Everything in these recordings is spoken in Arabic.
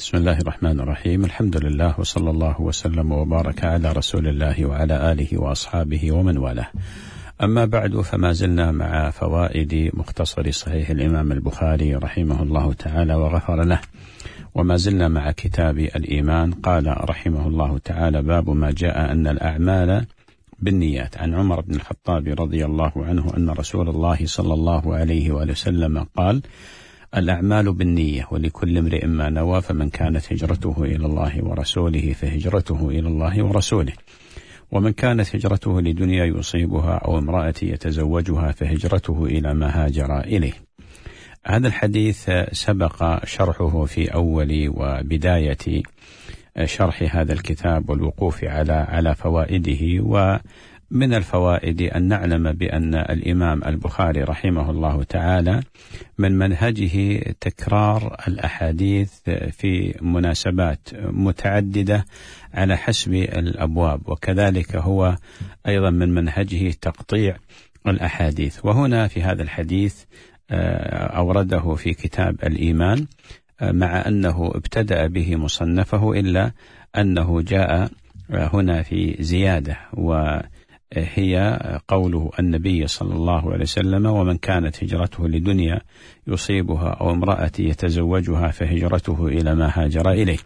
بسم الله الرحمن الرحيم. الحمد لله وصلى الله وسلم وبارك على رسول الله وعلى آله وأصحابه ومن والاه. أما بعد، فما زلنا مع فوائد مختصر صحيح الإمام البخاري رحمه الله تعالى وغفر له، وما زلنا مع كتاب الإيمان. قال رحمه الله تعالى: باب ما جاء أن الأعمال بالنيات. عن عمر بن الخطاب رضي الله عنه أن رسول الله صلى الله عليه وآله وسلم قال: الأعمال بالنية ولكل امرئ ما نوى، فمن كانت هجرته إلى الله ورسوله فهجرته إلى الله ورسوله، ومن كانت هجرته لدنيا يصيبها أو امرأة يتزوجها فهجرته إلى ما هاجر إليه. هذا الحديث سبق شرحه في أول وبداية شرح هذا الكتاب والوقوف على فوائده. ومن الفوائد أن نعلم بأن الإمام البخاري رحمه الله تعالى من منهجه تكرار الأحاديث في مناسبات متعددة على حسب الأبواب، وكذلك هو أيضا من منهجه تقطيع الأحاديث. وهنا في هذا الحديث أورده في كتاب الإيمان، مع أنه ابتدأ به مصنفه، إلا أنه جاء هنا في زيادة، وهي قوله النبي صلى الله عليه وسلم: ومن كانت هجرته لدنيا يصيبها أو امرأة يتزوجها فهجرته إلى ما هاجر إليه.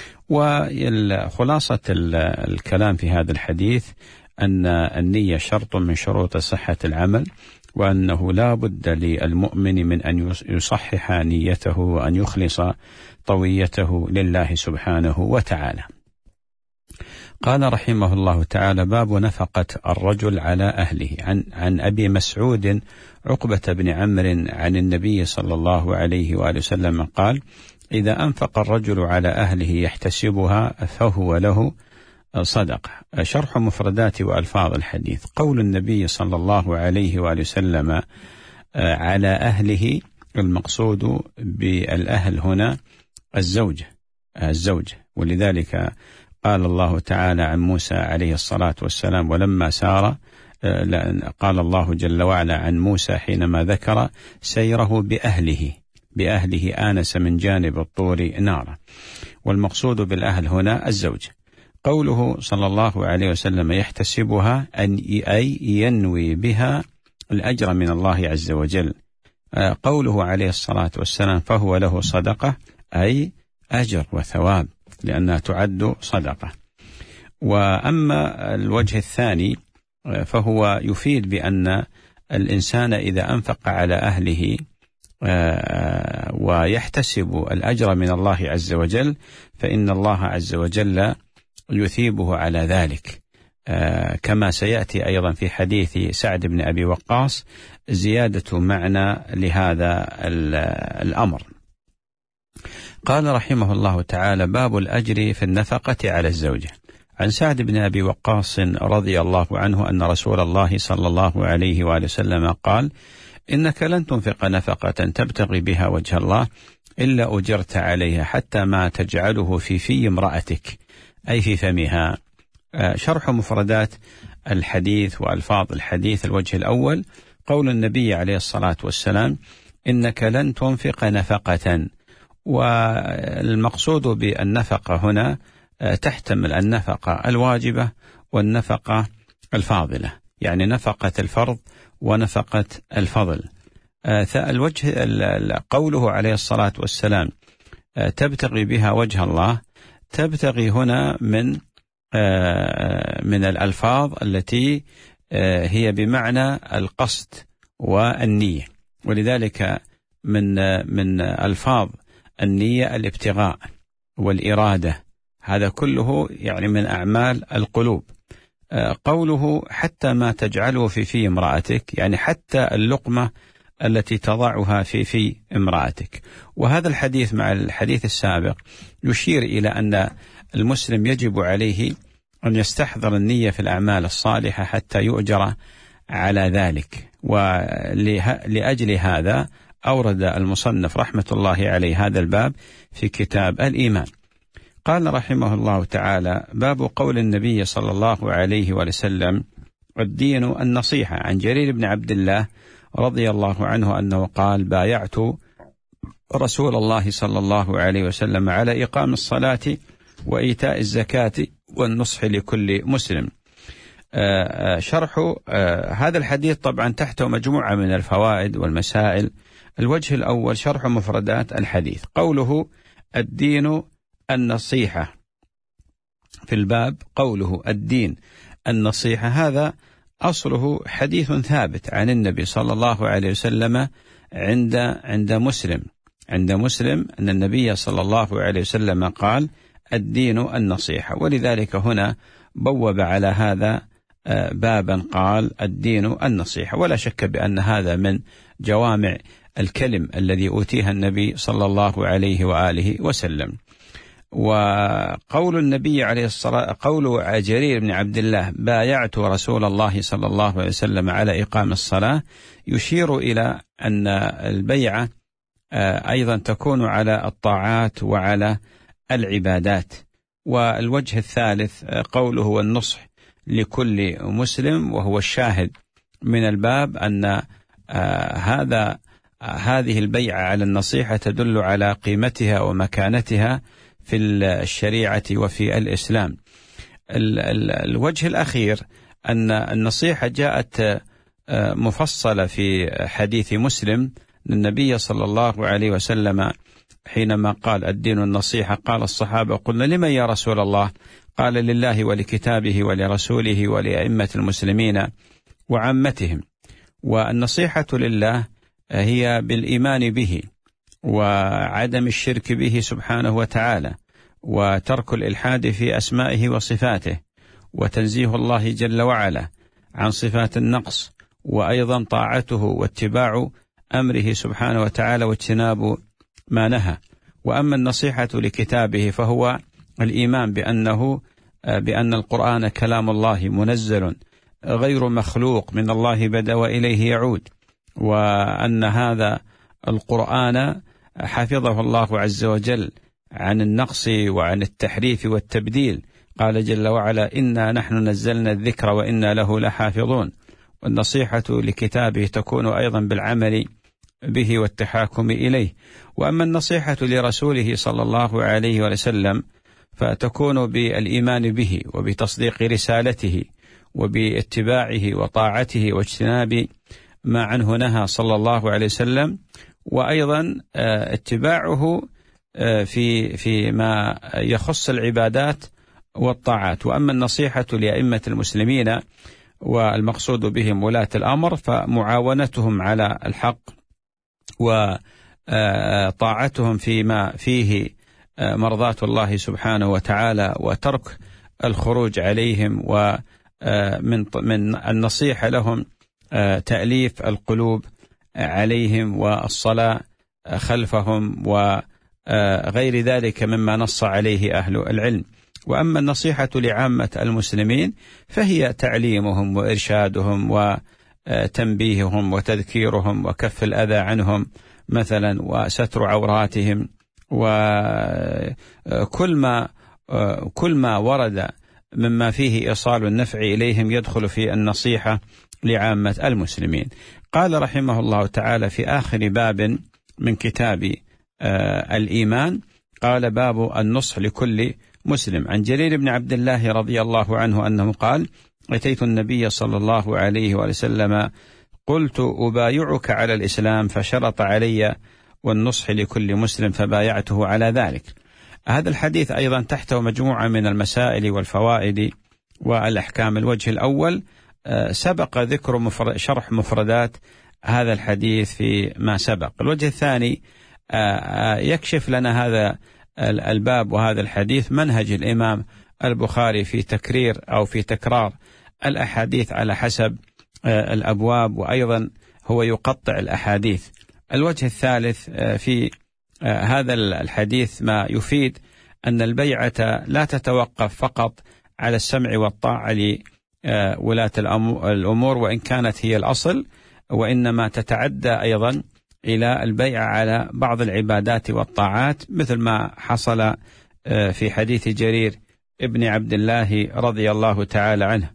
وخلاصة الكلام في هذا الحديث أن النية شرط من شروط صحة العمل، وأنه لا بد للمؤمن من أن يصحح نيته وأن يخلص طويته لله سبحانه وتعالى. قال رحمه الله تعالى: باب نفقة الرجل على أهله. عن أبي مسعود عقبة بن عمرو عن النبي صلى الله عليه وآله وسلم قال: إذا أنفق الرجل على أهله يحتسبها فهو له صدقة. شرح مفردات وألفاظ الحديث. قول النبي صلى الله عليه وآله وسلم على أهله، المقصود بالأهل هنا الزوجة، ولذلك قال الله تعالى عن موسى عليه الصلاة والسلام: ولما سار، قال الله جل وعلا عن موسى حينما ذكر سيره بأهله آنس من جانب الطور نارا. والمقصود بالأهل هنا الزوجة. قوله صلى الله عليه وسلم يحتسبها، أي ينوي بها الأجر من الله عز وجل. قوله عليه الصلاة والسلام فهو له صدقة، أي أجر وثواب، لأنها تعد صدقة. وأما الوجه الثاني فهو يفيد بأن الإنسان إذا أنفق على أهله ويحتسب الأجر من الله عز وجل، فإن الله عز وجل يثيبه على ذلك، كما سيأتي أيضا في حديث سعد بن أبي وقاص زيادة معنى لهذا الأمر. قال رحمه الله تعالى: باب الأجر في النفقة على الزوجة. عن سعد بن أبي وقاص رضي الله عنه أن رسول الله صلى الله عليه وآله وسلم قال: إنك لن تنفق نفقة تبتغي بها وجه الله إلا أجرت عليها حتى ما تجعله في امرأتك، أي في فمها. شرح مفردات الحديث وألفاظ الحديث. الوجه الأول: قول النبي عليه الصلاة والسلام: إنك لن تنفق نفقة. والمقصود بالنفقة هنا تحتمل النفقة الواجبة والنفقة الفاضلة، يعني نفقة الفرض ونفقة الفضل. الوجه قوله عليه الصلاة والسلام تبتغي بها وجه الله، تبتغي هنا من الألفاظ التي هي بمعنى القصد والنية، ولذلك من ألفاظ النية الابتغاء والإرادة، هذا كله يعني من أعمال القلوب. قوله حتى ما تجعله في امرأتك، يعني حتى اللقمة التي تضعها في امرأتك. وهذا الحديث مع الحديث السابق يشير إلى أن المسلم يجب عليه أن يستحضر النية في الأعمال الصالحة حتى يؤجر على ذلك. ولأجل هذا أورد المصنف رحمة الله عليه هذا الباب في كتاب الإيمان. قال رحمه الله تعالى: باب قول النبي صلى الله عليه وسلم: الدين النصيحة. عن جرير بن عبد الله رضي الله عنه أنه قال: بايعت رسول الله صلى الله عليه وسلم على إقام الصلاة وإيتاء الزكاة والنصح لكل مسلم. شرح هذا الحديث طبعا تحته مجموعة من الفوائد والمسائل. الوجه الأول شرح مفردات الحديث. قوله الدين النصيحة في الباب، قوله الدين النصيحة، هذا أصله حديث ثابت عن النبي صلى الله عليه وسلم عند مسلم أن النبي صلى الله عليه وسلم قال الدين النصيحة، ولذلك هنا بوب على هذا بابا قال الدين النصيحة. ولا شك بأن هذا من جوامع الكلم الذي أوتيها النبي صلى الله عليه وآله وسلم. وقول النبي عليه الصلاة، قول جرير بن عبد الله بايعت رسول الله صلى الله عليه وسلم على إقام الصلاة، يشير إلى أن البيعة أيضا تكون على الطاعات وعلى العبادات. والوجه الثالث قوله والنصح لكل مسلم، وهو الشاهد من الباب أن هذه البيعة على النصيحة تدل على قيمتها ومكانتها في الشريعة وفي الإسلام. الوجه الأخير أن النصيحة جاءت مفصلة في حديث مسلم. النبي صلى الله عليه وسلم حينما قال الدين النصيحة قال الصحابة قلنا لمن يا رسول الله؟ قال لله ولكتابه ولرسوله ولأئمة المسلمين وعامتهم. والنصيحة لله هي بالإيمان به وعدم الشرك به سبحانه وتعالى، وترك الإلحاد في أسمائه وصفاته، وتنزيه الله جل وعلا عن صفات النقص، وأيضا طاعته واتباع أمره سبحانه وتعالى واجتناب ما نهى. وأما النصيحة لكتابه فهو الإيمان بأن القرآن كلام الله منزل غير مخلوق من الله بدأ وإليه يعود، وأن هذا القرآن حفظه الله عز وجل عن النقص وعن التحريف والتبديل. قال جل وعلا إنا نحن نزلنا الذكر وإنا له لحافظون. والنصيحة لكتابه تكون أيضا بالعمل به والتحاكم إليه. وأما النصيحة لرسوله صلى الله عليه وسلم فتكون بالإيمان به وبتصديق رسالته وباتباعه وطاعته واجتناب ما عنه نهى صلى الله عليه وسلم، وأيضا اتباعه في ما يخص العبادات والطاعات. وأما النصيحة لأئمة المسلمين والمقصود بهم ولاة الأمر فمعاونتهم على الحق وطاعتهم فيما فيه مرضاة الله سبحانه وتعالى، وترك الخروج عليهم، ومن النصيحة لهم تأليف القلوب عليهم والصلاة خلفهم وغير ذلك مما نص عليه أهل العلم. وأما النصيحة لعامة المسلمين فهي تعليمهم وإرشادهم وتنبيههم وتذكيرهم وكف الأذى عنهم مثلا وستر عوراتهم، وكل ما ورد مما فيه إيصال النفع إليهم يدخل في النصيحة لعامة المسلمين. قال رحمه الله تعالى في آخر باب من كتاب الإيمان قال باب النصح لكل مسلم. عن جرير بن عبد الله رضي الله عنه أنه قال أتيت النبي صلى الله عليه وسلم قلت أبايعك على الإسلام فشرط علي والنصح لكل مسلم فبايعته على ذلك. هذا الحديث أيضا تحته مجموعة من المسائل والفوائد والأحكام. الوجه الأول سبق ذكر شرح مفردات هذا الحديث في ما سبق. الوجه الثاني يكشف لنا هذا الباب وهذا الحديث منهج الإمام البخاري في تكرير أو في تكرار الأحاديث على حسب الأبواب، وأيضا هو يقطع الأحاديث. الوجه الثالث في هذا الحديث ما يفيد أن البيعة لا تتوقف فقط على السمع والطاعة لولاة الأمور وإن كانت هي الأصل، وإنما تتعدى أيضا إلى البيعة على بعض العبادات والطاعات مثل ما حصل في حديث جرير ابن عبد الله رضي الله تعالى عنه.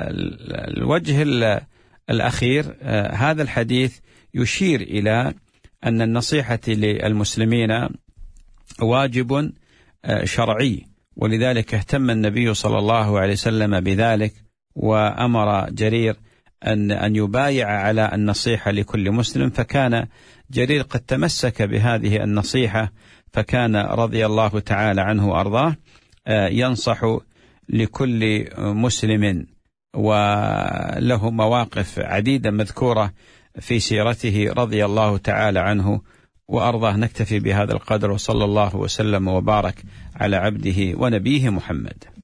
الوجه الأخير هذا الحديث يشير إلى أن النصيحة للمسلمين واجب شرعي، ولذلك اهتم النبي صلى الله عليه وسلم بذلك، وأمر جرير أن يبايع على النصيحة لكل مسلم، فكان جرير قد تمسك بهذه النصيحة، فكان رضي الله تعالى عنه وأرضاه ينصح لكل مسلم، وله مواقف عديدة مذكورة في سيرته رضي الله تعالى عنه وأرضاه. نكتفي بهذا القدر، وصلى الله وسلم وبارك على عبده ونبيه محمد.